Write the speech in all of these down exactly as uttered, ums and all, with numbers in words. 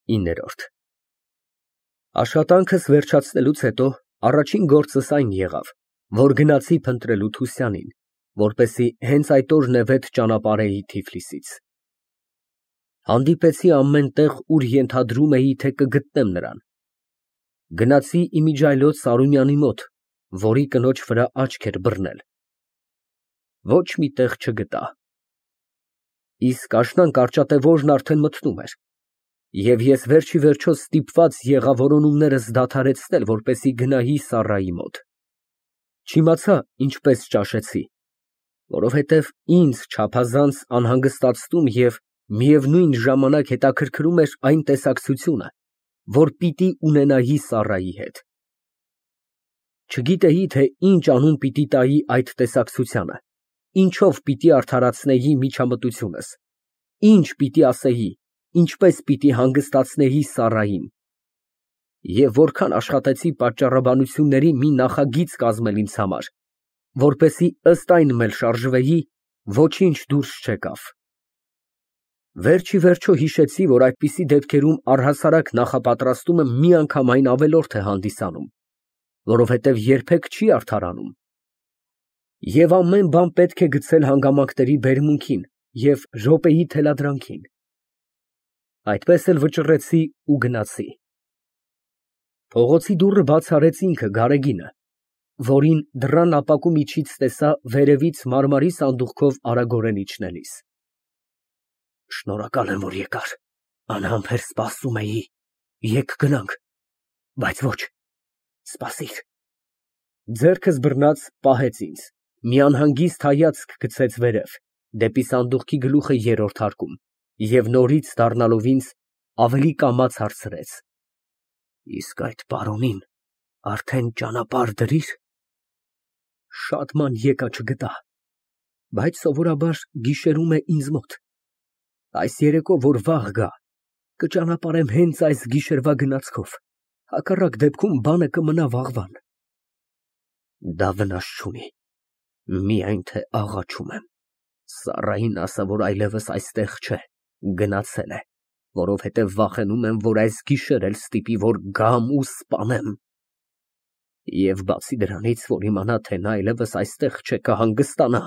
իններորդ Աշխատանքս վերջացնելուց հետո առաջին գործս այն եղավ, որ գնացի փնտրելու Թուսյանին, որպեսզի հենց այդ օրն է վեթ ճանապարհեի Թիֆլիսից։ Հանդիպեցի ամեն տեղ, ուր ենթադրում էի, թե կգտնեմ նրան։ Գնացի Իմիջիայլոց Սարոյանի մոտ, որի կնոջ վրա աչք էր բռնել։ Ոչ մի տեղ չգտա։ Իսկ աշնան կարճատևորն արդեն մթնում էր, և ես վերջիվերջո ստիպված եղա որոնումներս դադարեցնել, որպեսզի գնայի Սառայի մոտ։ Չիմացա ինչպես ճաշեցի, որովհետև ինձ չափազանց անհանգստացնում և միևնույն ժամանակ հետաքրքրում էր այն տեսակցությունը, որ պիտի ունենայի Սառայի հետ։ Չգիտեի, թե ինչ անուն պիտի տայի այդ տեսակցությանը, ինչով պիտի արդարացնեի միջամտությունս, ինչ պիտի ասեի, ինչպես պիտի հանգստացնեի Սառային, և որքան աշխատեցի պատճառաբանությունների մի նախագիծ կազմել ինձ համար, որպեսզի ըստ այն էլ շարժվեի, ոչինչ դուրս չեկավ։ Վերջիվերջո հիշեցի, որ այդպիսի դեպքերում առհասարակ նախապատրաստումը միանգամայն ավելորդ է հանդիսանում, որովհետև երբեք չի արդարանում, և ամեն բան պետք է գցել հանգամանքների բերմունքին և րոպեի թելադրանքին։ Այդպես էլ վճռեցի ու գնացի։ Փողոցի դուռը բաց արեց ինքը, Գարեգինը, որին դռան ապակու միջից տեսա վերևից մարմարի սանդուղքով արագորեն իջնելիս։ Շնորհակալ եմ, որ եկար, անհամբեր սպասում էի, եկ գնանք, բայց ոչ, սպասիր։ Ձեռքս բռնած պահեց ինձ, մի անհանգիստ հայացք գցեց վերև, դեպի սանդուղքի գլուխը երրորդ հարկում, և նորից դառնալով ինձ, ավելի կամաց հարցրեց. Իսկ այդ պարոնին արդեն ճանապարհ դրի՞ր։ Շատ ման եկա չգտա, բայց սովորաբար գիշերում է ինձ մոտ։ Այս երեկո, որ վաղ գա, կճանապարհեմ հենց այս գիշերվա գնացքով, հակառակ դեպքում բանը կմնա վաղվան։ Դա վնաս չունի, միայն թե աղաչում եմ, Սառային ասա, որ այլևս այստեղ չէ, գնացել է, որովհետև վախենում եմ, որ այս գիշեր էլ ստիպի, որ գամ ու սպանեմ։ Եվ բացի դրանից, որ իմանա, թե նա այլևս այստեղ չէ, կհանգստանա։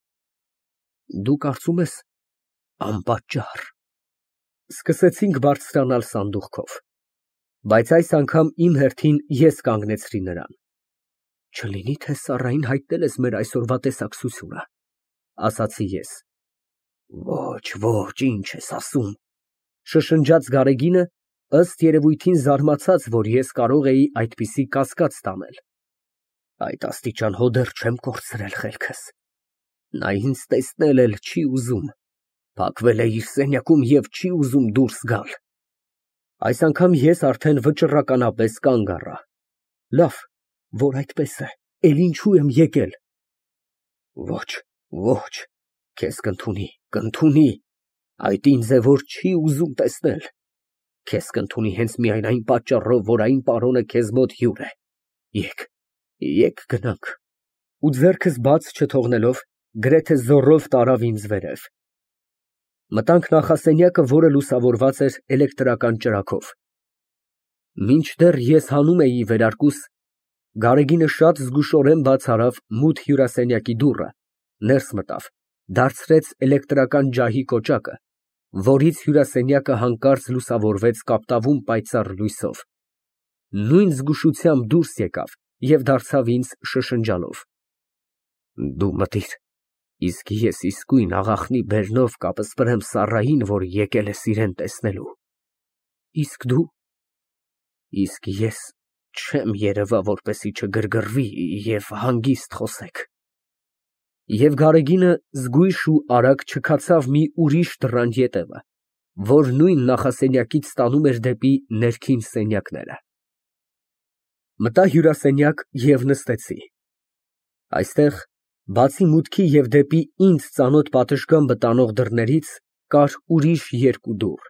Դու կարծում ես անպատճառ։ Սկսեցինք բարձրանալ սանդուղքով, բայց այս անգամ իմ հերթին ես կանգնեցրի նրան։ Չլինի, թե Սառային հայտնել ես մեր այսօրվա տեսակցությունը, ասացի ես։ Ոչ, ոչ, ինչ ես ասում, շշնջաց Գարեգինը, ըստ երևույթին զարմացած, որ ես կարող էի այդպիսի կասկած տանել։ Այդ աստիճան հո դեռ չեմ կորցրել խելքս։ Նա ինձ տեսնել էլ չի ուզում, փակվել է իր սենյակում և չի ուզում դուրս գալ։ Այս անգամ ես արդեն վճռականապես կանգ առա։ Լավ, որ այդպես է, էլ ինչու եմ եկել։ Ոչ, ոչ, քեզ կընդունի, կընդունի, այդ ինձ է, որ չի ուզում տեսնել։ Քեզ կընդունի հենց միայն այն պատճառով, որ այն պարոնը քեզ մոտ հյուր է։ Եկ, եկ գնանք։ Ու ձեռքս բաց չթողնելով, գրեթե զոռով տարավ ինձ վերև։ Մտանք նախասենյակը, որը լուսավորված էր էլեկտրական ճրագով։ Մինչդեռ ես հանում էի վերարկուս, Գարեգինը շատ զգուշորեն բաց արավ մութ հյուրասենյակի դուռը, ներս մտավ, դարձրեց էլեկտրական ջահի կոճակը, որից հյուրասենյակը հանկարծ լուսավորվեց կապտավուն պայծառ լույսով, նույն զգուշությամբ դուրս եկավ և դարձավ ինձ շշնջալով. Դու մտիր, իսկ ես իսկույն աղախնի բերնով կապսպրեմ Սառային, որ եկել ես իրան տեսնելու։ Իսկ դու։ Իսկ ես չեմ երևա, որպեսզի չգրգռվի և հանգիստ խոսեք։ Եվ Գարեգինը զգույշ ու արագ չքացավ մի ուրիշ դռան ետևը, որ նույն նախասենյակից տանում էր դեպի ներքին սենյակները։ Մտա հյուրասենյակ և նստեցի։ Այստեղ, բացի մուտքի և դեպի ինձ ծանոթ պատշգամբը տանող դռներից, կար ուրիշ երկու դուռ։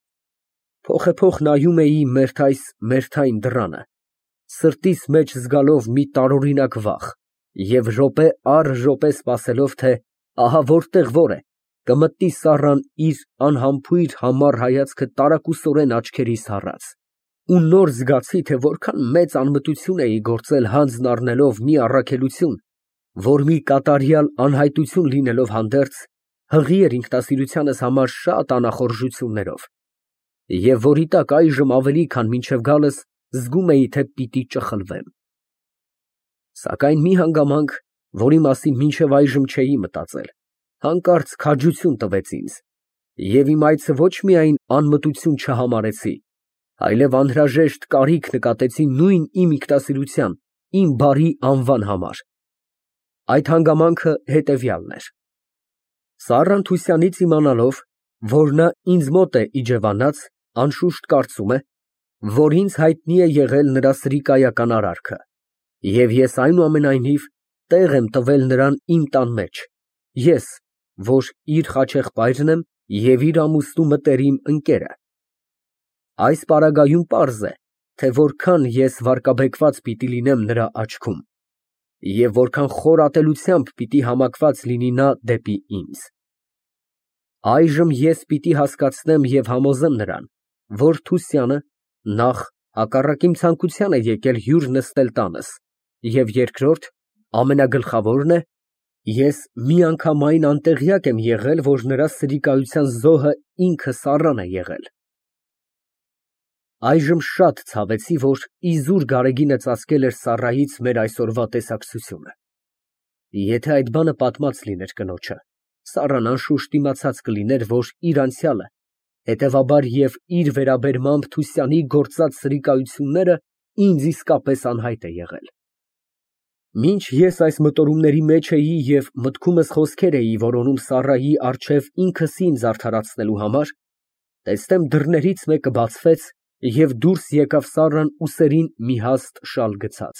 Փոխեփոխ նայում էի մերթ այս, մերթ այն դռանը, սրտիս մեջ զգալով մի տարօրինակ վախ և րոպե առ րոպե սպասելով, թե ահա որտեղ որ է, կմտնի Սառան իր անհամբույր համառ հայացքը տարակուսորեն աչքերիս հառած, ու նոր զգացի, թե որքան մեծ անմտություն էի գործել հանձն առնելով մի առաքելություն, որ մի կատարյալ անհայտություն լինելով հանդերձ, հղի էր ինքնասիրությանս համար շատ անախորժություններով, և որի տակ այժմ ավելի, քան մինչև գալս, զգում էի, թե պիտի ճխլվեմ։ Սակայն մի հանգամանք, որի մասին մինչև այժմ չէի մտածել, հանկարծ քաջություն տվեց ինձ, և իմ այցը ոչ միայն անմտություն չհամարեցի, այլև անհրաժեշտ կարիք նկատեցի նույն իմ ինքնասիրության, իմ բարի անվան համար։ Այդ հանգամանքը հետևյալն էր. Սառան Թուսյանից իմանալով, որ նա ինձ մոտ է իջևանած, անշուշտ կարծում է, որ ինձ հայտնի է եղել նրա սրիկայական արարքը, և ես այնուամենայնիվ տեղ եմ տվել նրան իմ տան մեջ, ես, որ իր խաչեղբայրն եմ և իր ամուսնու մտերիմ ընկերը։ Այս պարագայում պարզ է, թե որքան ես վարկաբեկված պիտի լինեմ նրա աչքում, և որքան խոր ատելությամբ պիտի համակված լինի նա դեպի ինձ։ Այժմ ես պիտի հասկացնեմ և համոզեմ նրան, որ Թուսյանը նախ հակառակ իմ ցանկության է եկել հյուր նստել տանս, և երկրորդ, ամենագլխավորն է, ես միանգամայն անտեղյակ եմ եղել, որ նրա սրիկայության զոհը ինքը Սառան է եղել։ Այժմ շատ ցավեցի, որ իզուր Գարեգինը ծածկել էր Սառայից մեր այսօրվա տեսակցությունը։ Եթե այդ բանը պատմած լիներ կնոջը, Սառան անշուշտ իմացած կլիներ, որ իր անցյալը, հետևաբար և իր վերաբերմամբ Թուսյանի գործած սրիկայությունները ինձ իսկապես անհայտ է եղել։ Մինչ ես այս մտորումների մեջ էի և մտքումս խոսքեր էի որոնում Սառայի առջև ինքս ինձ արդարացնելու համար, տեսնեմ դռներից մեկը բացվեց, և դուրս եկավ Սառան ուսերին մի հաստ շալ գցած։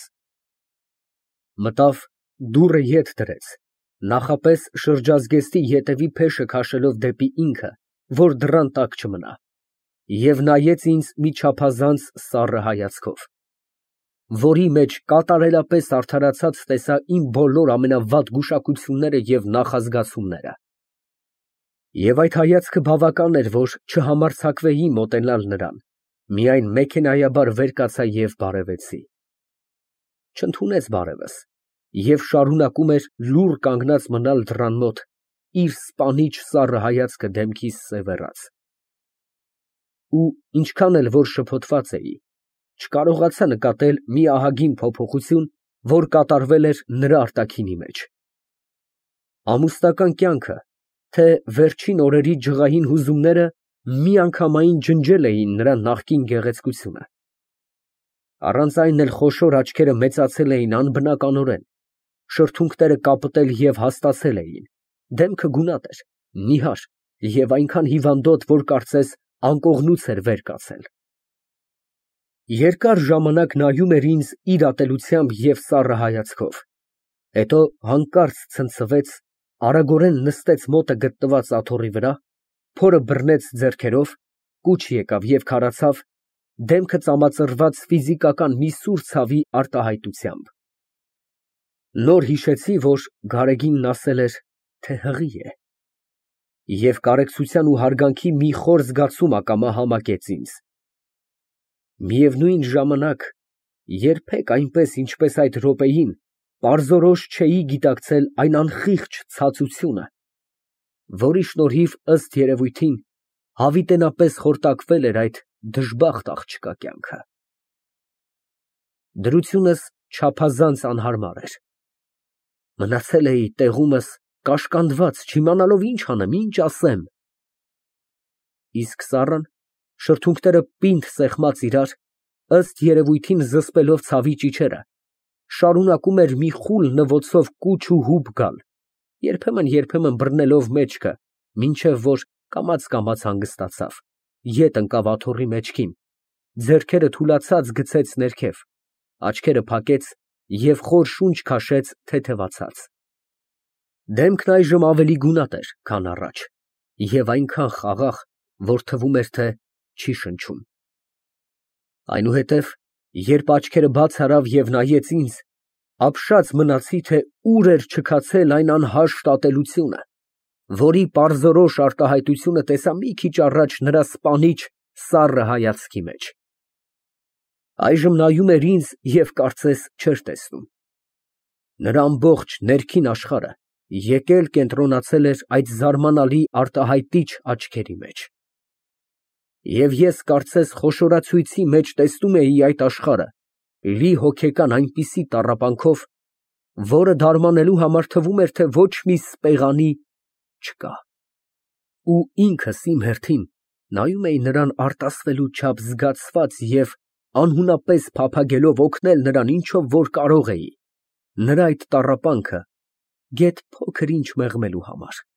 Մտավ, դուռը ետ դրեց, նախապես շրջազգեստի ետևի փեշը քաշելով դեպի ինքը, որ դռան տակ չմնա, և նայեց ինձ մի չափազանց սառը հայացքով, որի մեջ կատարելապես արդարացած տեսա իմ բոլոր ամենավատ գուշակությունները և նախազգացումները։ Եվ այդ հայացքը բավական էր, որ չհամարձակվեի մոտենալ նրան, միայն մեքենայաբար վեր կացա և բարևեցի։ Չընդունեց բարևս և շարունակում էր լուռ կանգնած մնալ դռան մոտ, իր սպանիչ սառը հայացքը դեմքիս սևեռած։ Ու ինչքան էլ որ շփոթված էի, չկարողացա նկատել մի ահագին փոփոխություն, որ կատարվել էր նրա արտաքինի մեջ։ Ամուսնական կյանքը, թե վերջին օրերի ջղային հուզումները միանգամայն ջնջել էին նրա նախկին գեղեցկությունը։ Առանց այն էլ խոշոր աչքերը մեծացել էին անբնականորեն, շրթունքները կապտել և հաստացել էին, դեմքը գունատ էր, նիհար և այնքան հիվանդոտ, որ կարծես անկողնուց էր վեր կացել։ Երկար ժամանակ նայում էր ինձ իր ատելությամբ և սառը հայացքով, հետո հանկարծ ցնցվեց, արագորեն նստեց մոտը գտնված աթոռի վրա, փորը բռնեց ձեռքերով, կուչ եկավ և քարացավ, դեմքը ծամածռված ֆիզիկական մի սուր ցավի արտահայտությամբ։ Նոր հիշեցի, որ Գարեգինն ասել էր, թե հղի է, և կարեկցության ու հարգանքի մի խոր զգացում ակամա համակեց ինձ։ Միևնույն ժամանակ, երբեք այնպես, ինչպես այդ րոպեին, պարզորոշ չէի գիտակցել այն անխիղճ ցացությունը, որի շնորհիվ, ըստ երևույթին, հավիտենապես խորտակվել էր այդ դժբախտ աղջկա կյանքը։ Դրությունս չափազանց անհարմար էր։ Մնացել էի տեղումս կաշկանդված, չիմանալով ինչ անեմ, ինչ ասեմ։ Իսկ Սառան, շրթունքները պինդ սեղմած իրար, ըստ երևույթին զսպելով ցավի ճիչերը, շարունակում էր մի խուլ նվոցով կուչ ու հուպ գալ, երբեմն֊երբեմն բռնելով մեջքը, մինչև որ կամաց֊կամաց հանգստացավ, ետ ընկավ աթոռի մեջքին, ձեռքերը թուլացած գցեց ներքև, աչքերը փակեց և խոր շունչ քաշեց թեթևացած։ Դեմքն այժմ ավելի գունատ էր, քան առաջ, և այնքան խաղաղ, որ թվում էր, թե չի շնչում։ Այնուհետև, երբ աչքերը բաց արավ և նայեց ինձ, ապշած մնացի, թե ուր էր չքացել այն անհաշտ ատելությունը, որի պարզորոշ արտահայտությունը տեսա մի քիչ առաջ նրա սպանիչ սառը հայացքի մեջ։ Այժմ նայում էր ինձ և կարծես չէր տեսնում։ Նրա ամբողջ ներքին աշխարհը եկել կենտրոնացել էր այդ զարմանալի արտահայտիչ աչքերի մեջ։ Եվ ես կարծես խոշորացույցի մեջ տեսնում էի այդ աշխարհը, լի հոգեկան այնպիսի տառապանքով, որը դարմանելու համար թվում էր, թե ոչ մի սպեղանի չկա։ Ու ինքս իմ հերթին նայում էի նրան արտասվելու չափ զգացված և անհունապես փափագելով օգնել նրան ինչով որ կարող էի, նրա այդ տառապանքը գեթ փոքր ինչ մեղմելու համար։